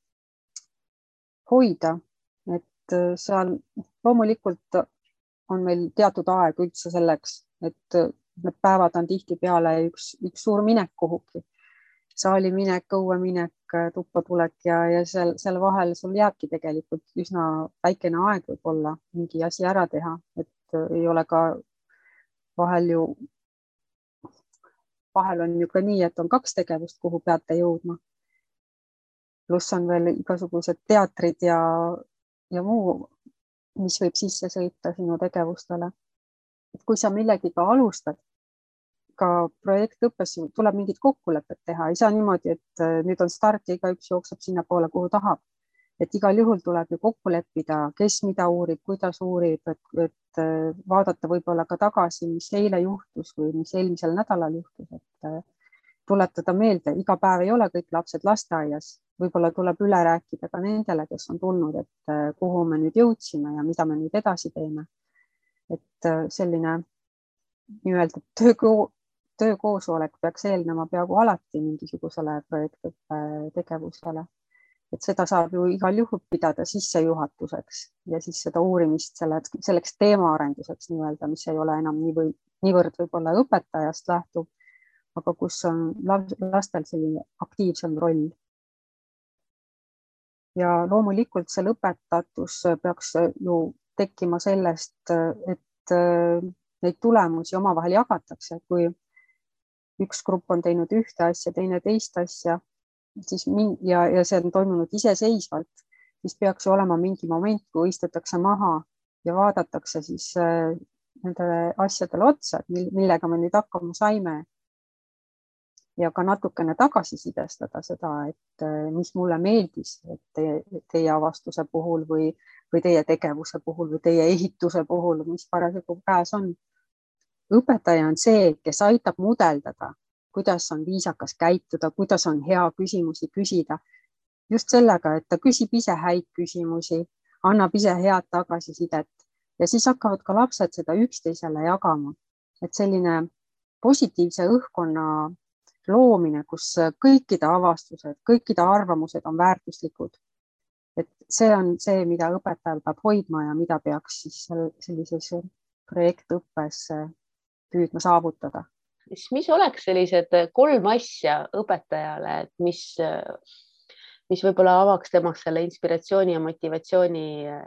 Speaker 4: hoida, et seal loomulikult on meil teatud aeg üldse selleks, et need päevad on tihtipeale üks suur minek kuhugi. Saali minek, õue minek, tuppa tulek ja seal vahel sul jääbki tegelikult üsna väikene aeg võib-olla mingi asi ära teha, et ei ole ka vahel on ju ka nii, et on 2 tegevust, kuhu peate jõudma. Pluss on veel igasugused teatrid ja muu, mis võib sisse sõita sinu tegevustele. Et kui sa millegiga alustad, ka projektõppes tuleb mingid kokkulepped teha. Ei saa niimoodi, et nüüd on start ja igaüks jookseb sinna poole, kuhu tahab. Et igal juhul tuleb ju kokku leppida, kes mida uurib, kuidas uurib, et vaadata võib-olla ka tagasi, mis eile juhtus või mis eelmisel nädalal juhtus. Et tuletada meelde, iga päev ei ole kõik lapsed lasteaias. Võib-olla tuleb üle rääkida ka nendele, kes on tulnud, et kuhu me nüüd jõudsime ja mida me nüüd edasi teeme. Et selline nii-öelda töökoosolek peaks eelnema peaaegu alati mingisugusele projektõppe tegevusele. Et seda saab ju igal juhul pidada sissejuhatuseks ja siis seda uurimist selleks teemaarenduseks nii-öelda, mis ei ole enam niivõrd võib-olla õpetajast lähtub, aga kus on lastel selline aktiivsem roll. Ja loomulikult see lõpetatus peaks ju tekkima sellest, et neid tulemusi omavahel jagatakse, kui üks grupp on teinud ühte asja, teine teist asja, siis ja see on toimunud iseseisvalt, siis peaks ju olema mingi moment, kui istutakse maha ja vaadatakse siis nendele asjadele otsa, millega me nüüd hakkama saime. Ja ka natukene tagasisidestada seda, et mis mulle meeldis teie avastuse puhul või teie tegevuse puhul või teie ehituse puhul, mis parasjagu käes on. Õpetaja on see, kes aitab mudeldada, kuidas on viisakas käituda, kuidas on hea küsimusi küsida. Just sellega, et ta küsib ise häid küsimusi, annab ise head tagasisidet ja siis hakkavad ka lapsed seda üksteisele jagama. Et selline positiivse õhkkonna loomine, kus kõikide avastused, kõikide arvamused on väärtuslikud. Et see on see, mida õpetajal peab hoidma ja mida peaks siis sellises projektõppes püüdma saavutada.
Speaker 5: Mis oleks sellised 3 asja õpetajale, mis võib-olla avaks temaks selle inspiratsiooni ja motivatsiooni,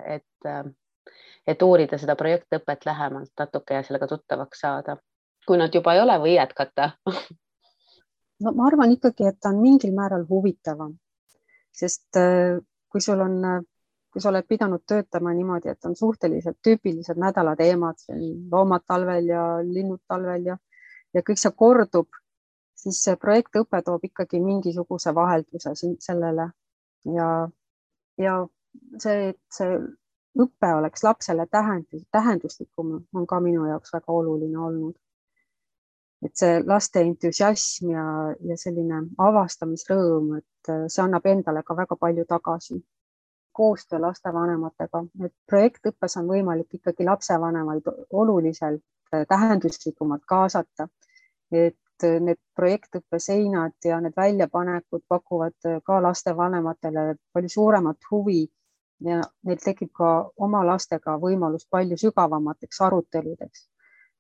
Speaker 5: et uurida seda projektõpet lähemalt natuke ja sellega tuttavaks saada, kui nad juba ei ole või jätkata?
Speaker 4: No, ma arvan ikkagi, et ta on mingil määral huvitavam, sest kui sa oled pidanud töötama niimoodi, et on suhteliselt tüüpilised nädalateemad, loomad talvel ja linnud talvel ja kõik see kordub, siis see projektõpe toob ikkagi mingisuguse vahelduse sellele ja see, et see õpe oleks lapsele tähenduslikum, on ka minu jaoks väga oluline olnud. Et see laste entusiasm ja selline avastamisrõõm, et see annab endale ka väga palju tagasi. Koostöö lastevanematega, et projektõppes on võimalik ikkagi lapsevanemaid oluliselt tähenduslikumalt kaasata, et need projektõppe seinad ja need väljapanekud pakuvad ka lastevanematele palju suuremat huvi ja neil tekib ka oma lastega võimalus palju sügavamateks aruteludeks.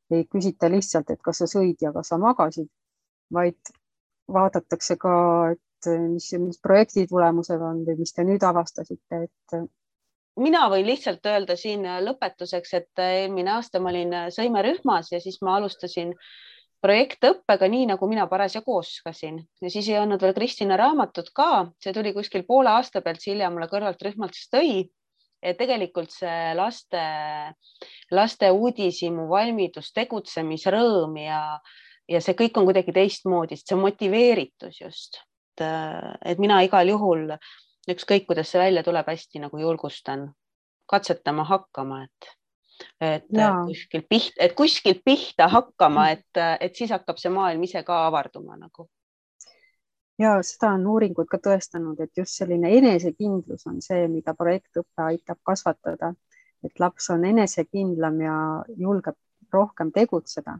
Speaker 4: ei küsita lihtsalt, et kas sa sõid ja kas sa magasid, vaid vaadatakse ka, et mis projekti tulemused on või mis te nüüd avastasite, et
Speaker 5: mina võin lihtsalt öelda siin lõpetuseks, et eelmine aasta ma olin sõimerühmas ja siis ma alustasin projektõppega nii, nagu mina parasjagu oskasin ja siis ei olnud veel Kristina raamatut ka, see tuli kuskil poole aasta pealt, Silja mulle kõrvalt rühmalt tõi. Et tegelikult see laste uudishimu, valmidus, tegutsemisrõõm ja see kõik on kuidagi teistmoodi, see motiveeritus just. Et mina igal juhul ükskõik, kuidas see välja tuleb, hästi nagu julgustan katsetama hakkama, et kuskil pihta hakkama, et siis hakkab see maailm ise ka avarduma nagu.
Speaker 4: Ja seda on uuringud ka tõestanud, et just selline enesekindlus on see, mida projektõppe aitab kasvatada, et laps on enesekindlam ja julgeb rohkem tegutseda.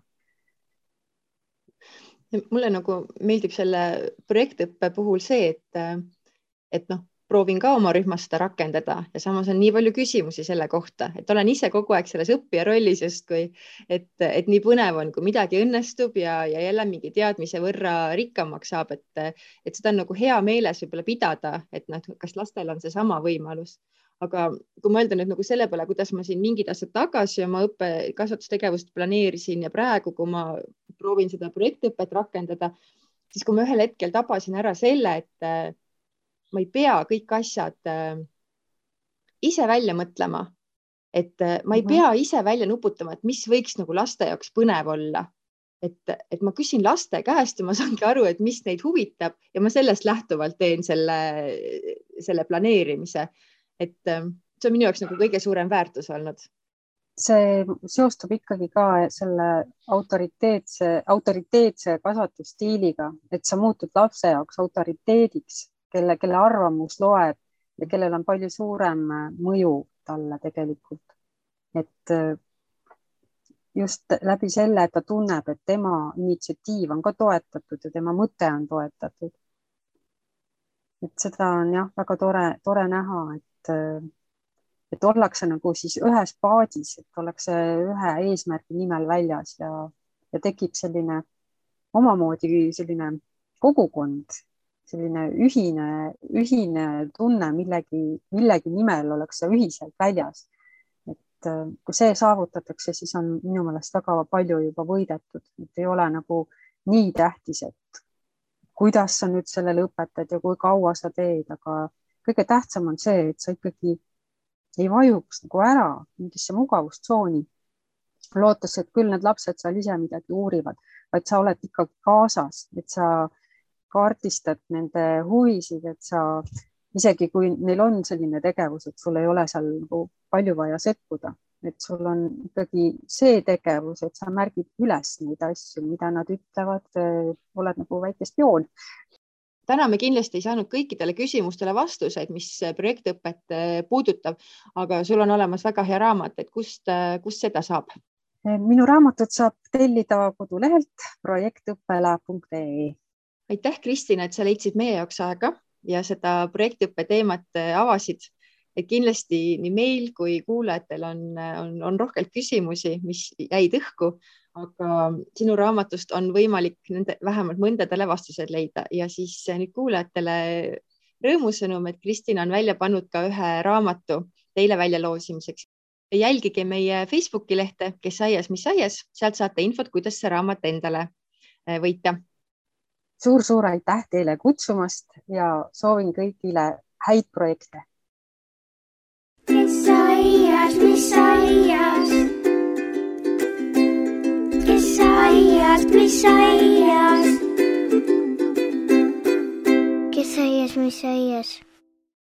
Speaker 2: Mulle nagu meeldib selle projektõppe puhul see, et proovin ka oma rühmas seda rakendada ja samas on nii palju küsimusi selle kohta, et olen ise kogu aeg selles õppija rollis justkui, et nii põnev on, kui midagi õnnestub ja jälle mingi teadmise võrra rikkamaks saab, et seda on nagu hea meeles võib-olla pidada, et kas lastel on seesama võimalus. Aga kui mõelda nüüd nagu selle peale, kuidas ma siin mingid aastad tagasi oma kasvatustegevust planeerisin ja praegu, kui ma proovin seda projektõpet rakendada, siis kui ma ühel hetkel tabasin ära selle, et ma ei pea kõik asjad ise välja mõtlema, et ma ei pea ise välja nuputama, et mis võiks nagu laste jaoks põnev olla. Et ma küsin laste käest ja ma saangi aru, et mis neid huvitab ja ma sellest lähtuvalt teen selle planeerimise. Et see on minu jaoks nagu kõige suurem väärtus olnud.
Speaker 4: See seostub ikkagi ka selle autoriteetse kasvatusstiiliga, et sa muutud lapse jaoks autoriteediks, kelle arvamus loeb ja kellel on palju suurem mõju talle tegelikult. Et just läbi selle, et ta tunneb, et tema initsiatiiv on ka toetatud ja tema mõte on toetatud. Et seda on jah, väga tore näha, et ollakse nagu siis ühes paadis, et ollakse ühe eesmärgi nimel väljas ja tekib selline omamoodi selline kogukond, selline ühine tunne millegi nimel ollakse ühiselt väljas. Et kui see saavutatakse, siis on minu meelest väga palju juba võidetud, et ei ole nagu nii tähtis, et kuidas sa nüüd sellele õpetad ja kui kaua sa teed, aga kõige tähtsam on see, et sa ikkagi ei vajuks nagu ära mingisse mugavustsooni, lootes, et küll need lapsed seal ise midagi uurivad, vaid sa oled ikkagi kaasas, et sa kaardistad nende huvisid, et sa isegi kui neil on selline tegevus, et sul ei ole seal nagu palju vaja sekkuda, et sul on ikkagi see tegevus, et sa märgid üles neid asju, mida nad ütlevad, oled nagu väike spioon.
Speaker 2: Täna me kindlasti ei saanud kõikidele küsimustele vastuseid, mis projektõpet puudutab, aga sul on olemas väga hea raamat, et kust seda saab?
Speaker 4: Minu raamatut saab tellida kodulehelt projektõppela.ee.
Speaker 2: Aitäh, Kristina, et sa leidsid meie jaoks aega ja seda projektõppe teemat avasid. Et kindlasti nii meil kui kuulajatel on rohkelt küsimusi, mis jäid õhku, aga sinu raamatust on võimalik vähemalt mõndadele vastused leida ja siis nüüd kuulajatele rõõmusõnum, et Kristina on välja pannud ka ühe raamatu teile välja loosimiseks. Jälgige meie Facebooki lehte, kes aias, mis aias, sealt saate infot, kuidas see raamat endale võita.
Speaker 4: Suur aitäh teile kutsumast ja soovin kõigile häid projekte.
Speaker 1: Kes aias, mis aias? Kes aias, mis aias? Kes aias, mis aias?